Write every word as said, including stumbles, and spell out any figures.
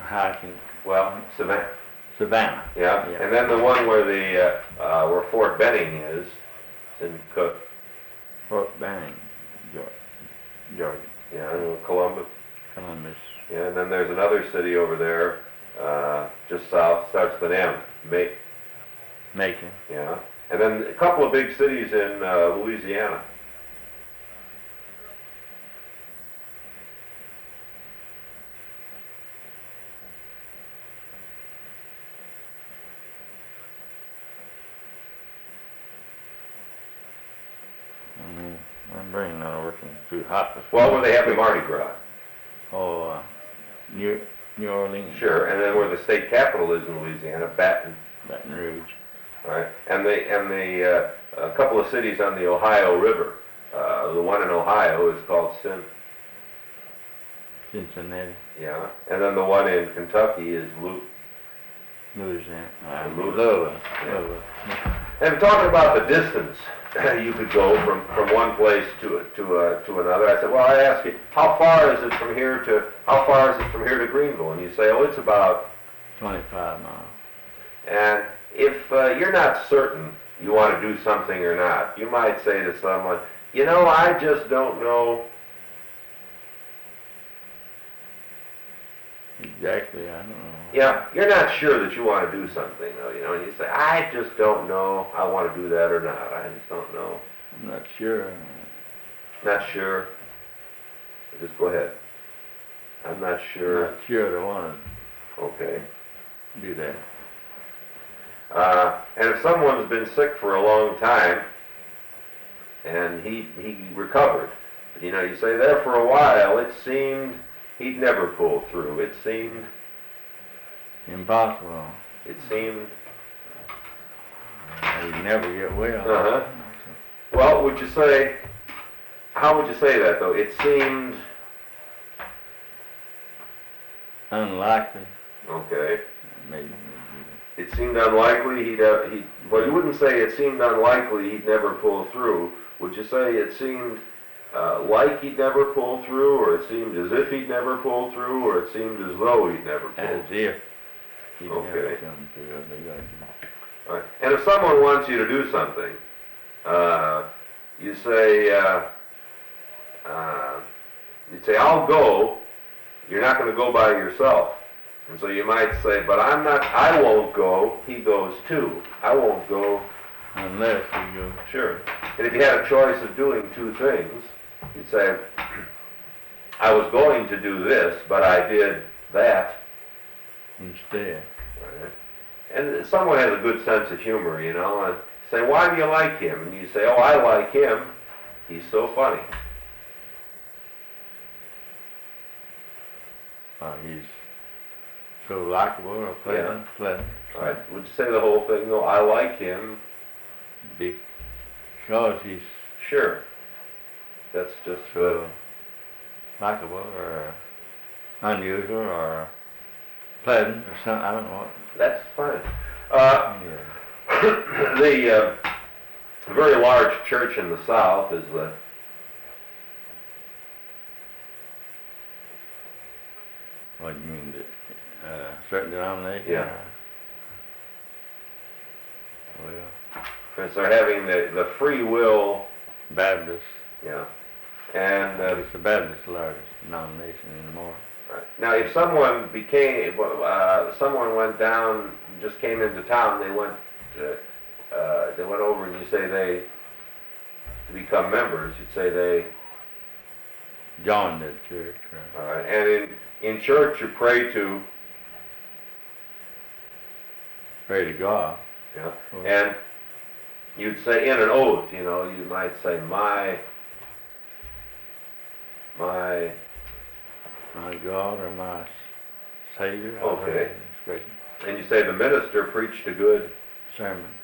hiking. Well, Savannah. Savannah. Yeah. Yeah. And then the one where the uh, uh, where Fort Benning is, it's in Cook. Fort Benning, Georgia. Georgia. Yeah, in Columbus. Columbus. Yeah, and then there's another city over there, uh, just south, starts with an M. Ma- Macon. Yeah. And then a couple of big cities in uh, Louisiana. Mm, my brain not working too hot. this Well, where morning. they have the Mardi Gras. Oh, uh, New, New Orleans. Sure. And then where the state capital is in Louisiana, Baton. Baton Rouge. All right. And the and the uh, a couple of cities on the Ohio River. Uh, the one in Ohio is called Sin. Cincinnati. Yeah. And then the one in Kentucky is Lu. Louisiana. Uh, Louis- Louisville. yeah. Louisville. And talking about the distance you could go from, from one place to to uh, to another, I said, well, I ask you, how far is it from here to how far is it from here to Greenville? And you say, oh, it's about. twenty-five miles. And if uh, you're not certain you want to do something or not, you might say to someone, you know, I just don't know. Exactly, I don't know. Yeah, you're not sure that you want to do something, though, you know, and you say, I just don't know I want to do that or not. I just don't know. I'm not sure. Not sure. Just go ahead. I'm not I'm sure. not sure I want Okay. to do that. Uh, and if someone's been sick for a long time, and he he recovered, you know, you say there for a while, it seemed he'd never pull through. It seemed, Impossible. it seemed, He'd never get well. uh-huh. Well, would you say, how would you say that, though? It seemed, Unlikely. okay, Maybe. it seemed unlikely he'd, uh, he, well, you wouldn't say it seemed unlikely he'd never pull through. Would you say it seemed uh, like he'd never pull through, or it seemed as if he'd never pull through, or it seemed as though he'd never pull As through? if he'd Okay. never come through. I think All right. And if someone wants you to do something, uh, you say, uh, uh, you'd say, I'll go. You're not going to go by yourself. And so you might say, but I'm not, I won't go. He goes too. I won't go. Unless he goes. Sure. And if you had a choice of doing two things, you'd say, I was going to do this, but I did that. Instead. Right. And someone has a good sense of humor, you know, and say, why do you like him? And you say, oh, I like him. He's so funny. Uh, he's so likable or pleasant. Pleasant. All right. Would you say the whole thing, though? I like him. Because he's Sure. That's just, uh, so likable or unusual or pleasant or something. I don't know what. that's fine. Uh, Yeah. the uh, very large church in the South is the What do you mean? The, uh, certain denomination? Yeah. Or, well, since they're having the, the free will, Baptist. yeah. And uh, It's the Baptist largest denomination anymore. right. Now, if someone became, uh, someone went down, just came into town, they went, uh, uh, they went over, and you say they to become members, you'd say they. Joined the church. Right? All right. And in in church, you pray to, Pray to God. yeah. Oh. And you'd say in an oath, you know, you might say my, my. My God or my Savior. Okay. It's great And you say the minister preached a good. sermon.